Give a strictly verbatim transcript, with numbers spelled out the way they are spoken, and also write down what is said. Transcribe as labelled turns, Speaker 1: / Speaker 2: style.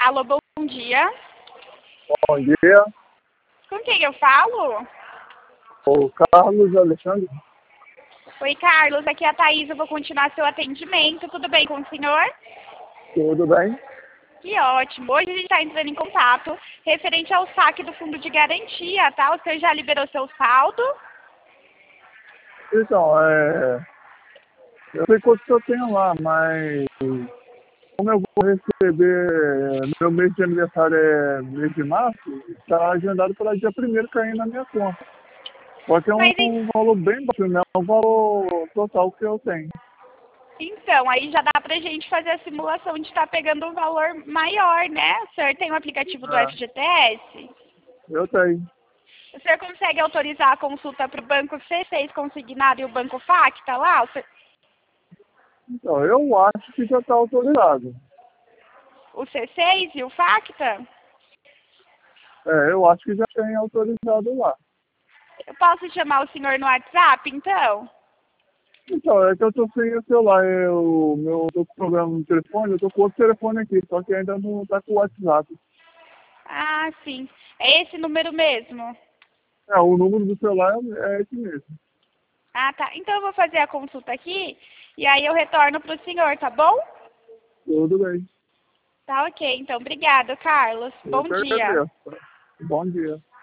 Speaker 1: Alô, bom dia.
Speaker 2: Bom dia,
Speaker 1: Com quem eu falo?
Speaker 2: o Carlos Alexandre.
Speaker 1: Oi, Carlos, aqui é a Thaís, eu vou continuar seu atendimento. Tudo bem com o senhor?
Speaker 2: Tudo bem?
Speaker 1: Que ótimo. Hoje a gente está entrando em contato referente ao saque do fundo de garantia, tá? O senhor já liberou seu saldo?
Speaker 2: Então, é, eu sei quanto que eu tenho lá, mas como eu vou receber, meu mês de aniversário é mês de março, está agendado para dia primeiro cair na minha conta. Só que é um,
Speaker 1: Mas en-
Speaker 2: um valor bem baixo, não é um valor total que eu tenho.
Speaker 1: então, aí já dá pra gente fazer a simulação de estar pegando um valor maior, né? O senhor tem o aplicativo do
Speaker 2: É,
Speaker 1: F G T S?
Speaker 2: eu tenho.
Speaker 1: O senhor consegue autorizar a consulta para o banco C seis consignado e o banco Facta lá? O senhor-
Speaker 2: Então, eu acho que já está autorizado.
Speaker 1: o C seis e o Facta?
Speaker 2: É, eu acho que já tem autorizado lá.
Speaker 1: Eu posso chamar o senhor no WhatsApp, então?
Speaker 2: Então, é que eu tô sem o celular, eu, meu, tô com problema no telefone, eu tô com outro telefone aqui, só que ainda não tá com o WhatsApp.
Speaker 1: Ah, sim. É esse número mesmo?
Speaker 2: É, o número do celular é esse mesmo.
Speaker 1: Ah, tá. Então eu vou fazer a consulta aqui e aí eu retorno para o senhor, tá bom?
Speaker 2: Tudo bem.
Speaker 1: Tá ok. Então, obrigada, Carlos.
Speaker 2: Eu
Speaker 1: Bom
Speaker 2: que
Speaker 1: dia.
Speaker 2: agradeço. Bom dia.